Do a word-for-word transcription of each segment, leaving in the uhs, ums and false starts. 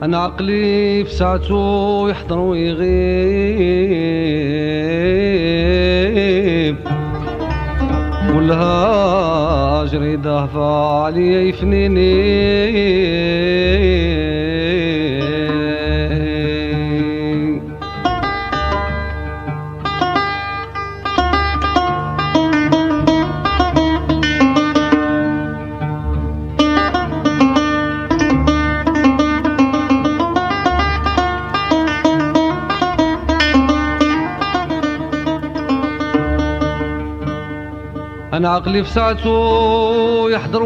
انا عقلي في ساعته يحضر ويغيب، والهاجر يدافع عليا يفنيني. انا عقلي في ساعته يحضر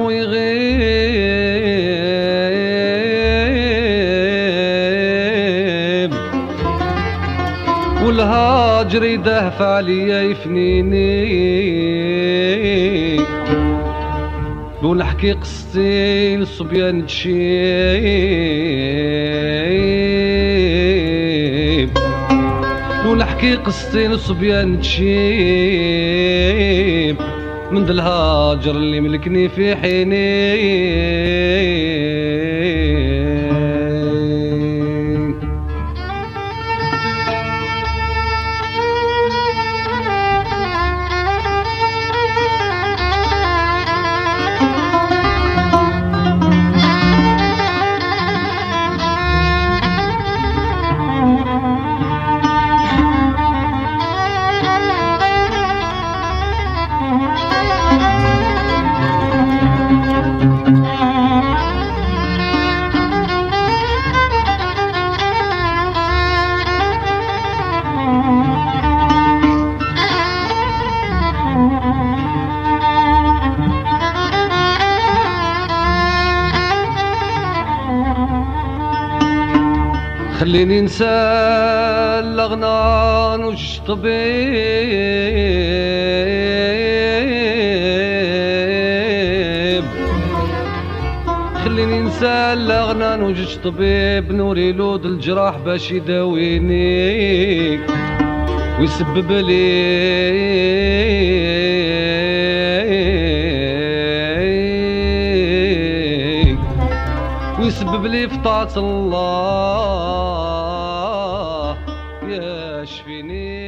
ويغيب، والهاجر يدافع عليا يفنيني. لو نحكي قصتي للصبيان تشيب، لو نحكي قصتي للصبيان تشيب، من ذا الهاجر اللي ملكني في حيني. خليني ننسى الأغنان وش طبيب، خليني ننسى الأغنان وش طبيب، نوري لود الجراح باش يداويني ويسبب لي ويسبب لي في طاعة الله يشفيني.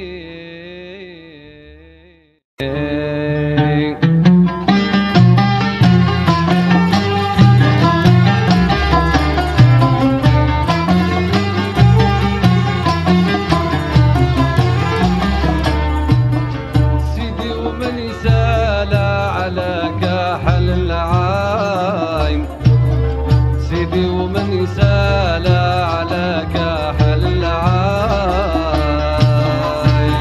سيدي ومن يسال على كحل العايم، سيدي ومن يسال على كحل العايم،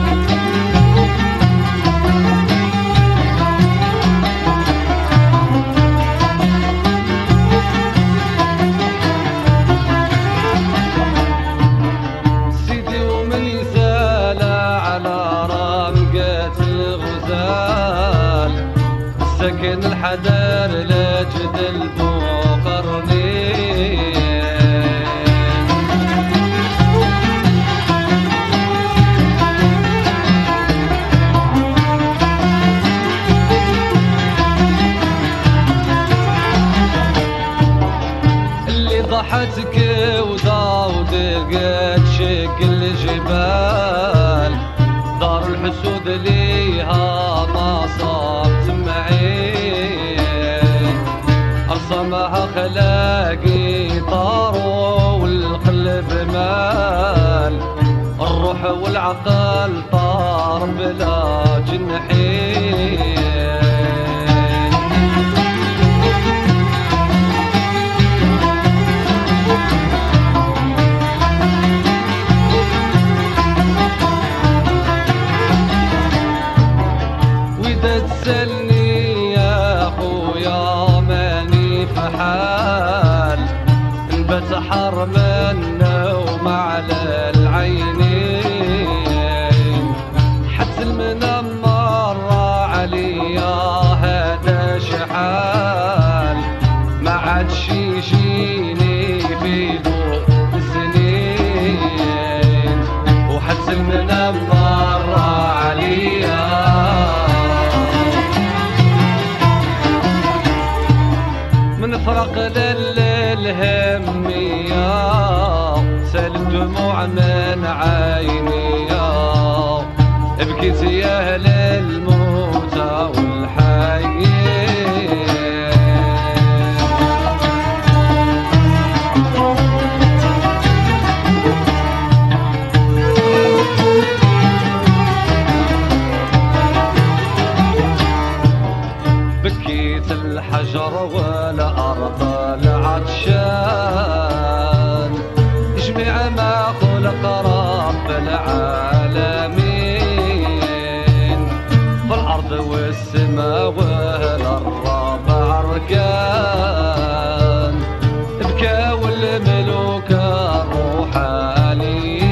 سيدي ومن يسال على رمقة الغزال، سكن الحدار لا جدل ضحتك وداود قد شق الجبال، دار الحسود ليها ما صابت معين، أرسمها خلاقي طاروا والقلب مال، الروح والعقل طار بلا جنحين. تسألني يا أخويا ماني في حال، نبت حرما النوم على العينين، حتى المنام مر عليا هذا شحال، ما عادش يجيني في ضوء السنين، وحتى المنام مر عليا. من فرق للهمية سال الدموع من عيني، بكيت يا أهل الموتى والحيين. بكيت الحجر والأرض العطشان، جميع ما خلق رب العالمين، فالأرض والسماء والربع أركان، بكاو الملوك الروحانيين.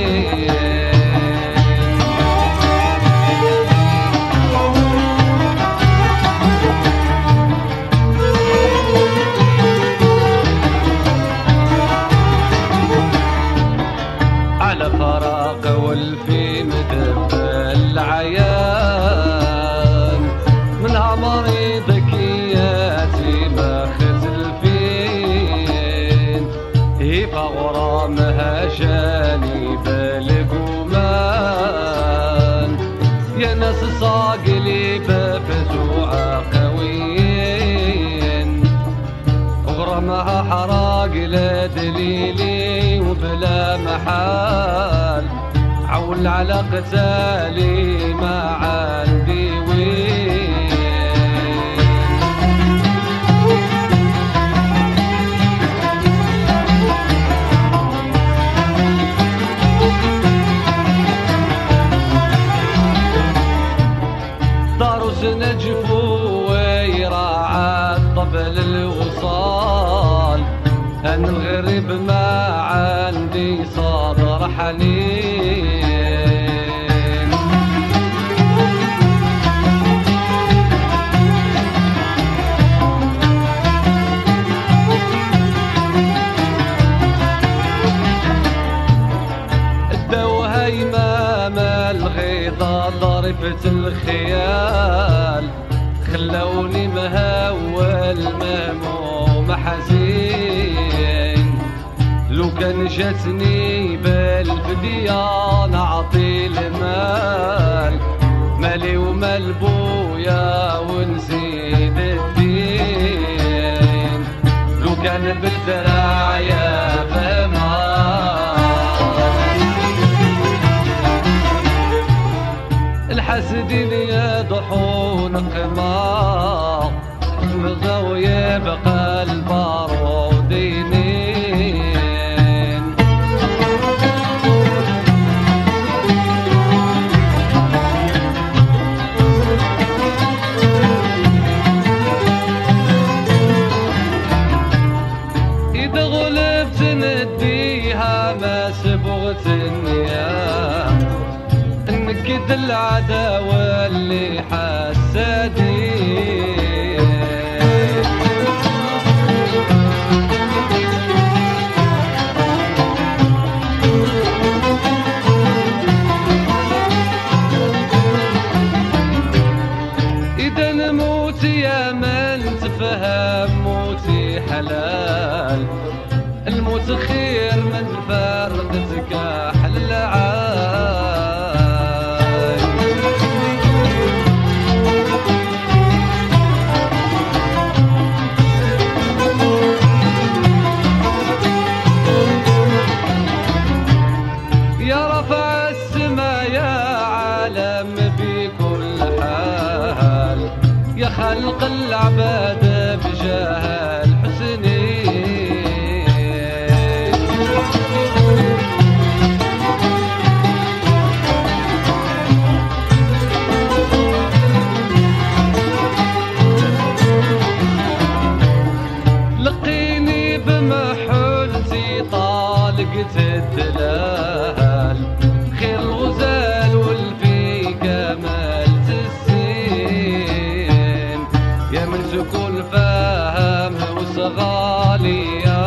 على فراق والفي مدب العيان، منها مريضك ياتيمة خزلفين، هي فغرامها جاني بالقمان، يا ناس صاقلي بفزوع قويين، غرامها حراق لا دليلي وبلا محال، عول على قتالي ما عندي وين. داروس نجفو ويراعى طبل الوصال، أنا الغريب ما عندي صدر حنين. الدوها يمام الغيضة ضربت الخيال، خلوني مهول مهموم حزين، لو كان جاتني بالفدية نعطي المال، مالي ومال بويا ونزيد الدين، لو كان بالدراعية بمال. الحاسدين يضحون قمار، مغاو يبقى البارودينين. إذا غلبت نديها ما سبغت النيام، نكد العداوة اللي حسادين. إذا نموت يا من تفهم موتي حلال، الموت خير من فرقتك أحلى عاي. يا رفع السما يا عالم بكل حال، يا خلق العباد بجاه الحسنين. لقيني بمحلتي طالقت الدلال، خير الغزال والفي كمالت السين، يا من تكون فاهم وصغالية،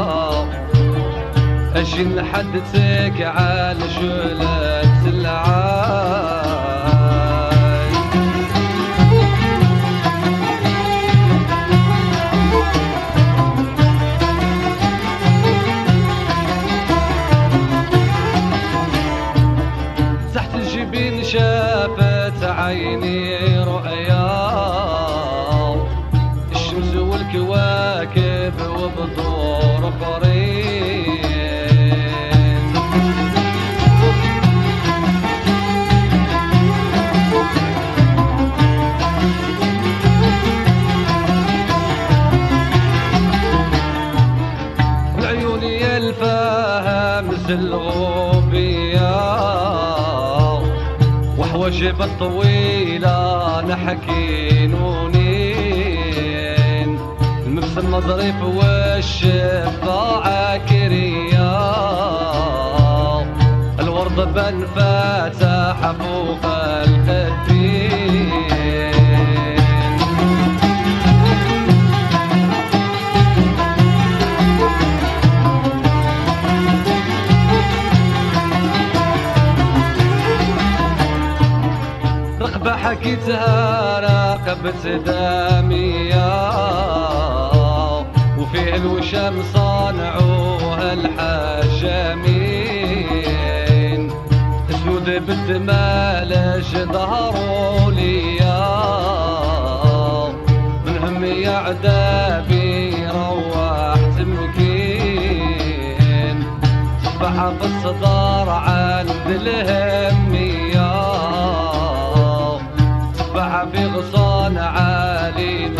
اجي نحدثك على شلة العاي. الكواكب وبدور فرين. العيون يلفاها مثل غوبية وحواجب الطويلة نحكي نونين. المبسم ظريف والشفة عاكرية، الورد بن فاتح فوق الخدين. رقبة حكيتها راقبت دامية وفيه الوشم صانعوها الحجامين. اسود بالدماء لاش ظهروا ليا من همي عذابي روحت مكين. صبح في الصدار عند الهمية في غصان عالي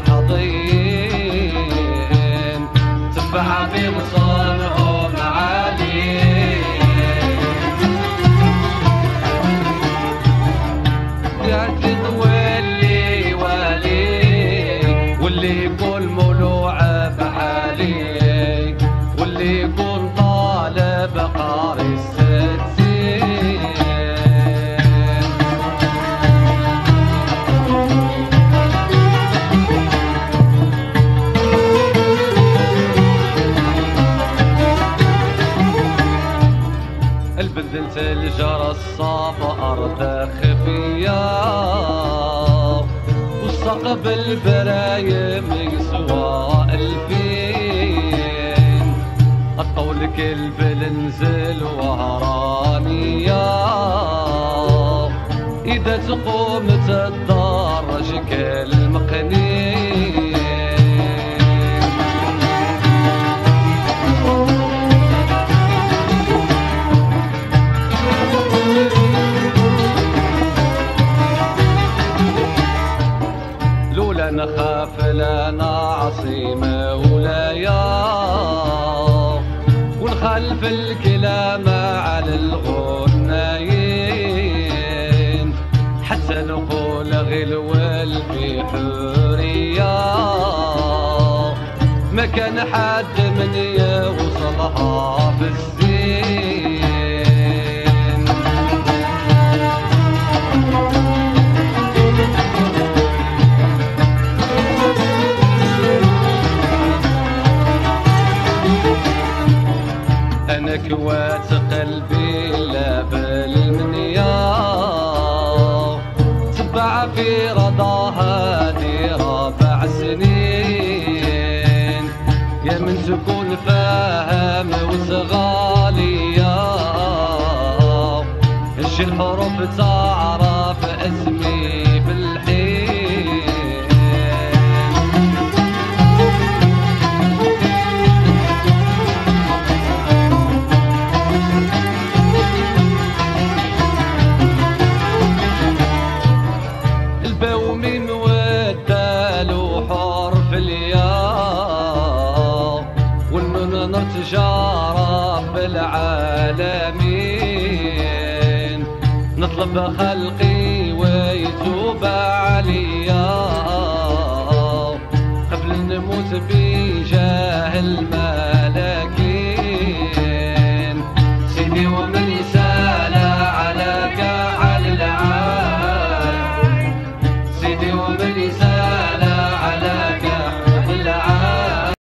محضين. سبح في غصانهم عاليين. يعتق واللي والي واللي يقول مولوع بحالي واللي يقول طالب قاري الستين. البندلت الجرى الصاف أرض خفية والصقب البرايم يسوى ألفين. الطول كلب النزل وهرانية إذا تقوم تدرج كالمقنين. نخاف لنا عصيمة ولايا ونخلف الكلام على الغنايين حتى نقول غلول في حورية ما كان حد من يوصلها في الزين. أنا كوات قلبي لا بالمنيا تبع في رضاها دي ربع سنين. يا من تكون فاهم وصغالية ايش الحروف تعرف اسمي بالحين. البومين والدال وحرف الياء والنون نتجارب بالعالمين. نطلب خلقي ويتوب عليا قبل نموت بجاه الماء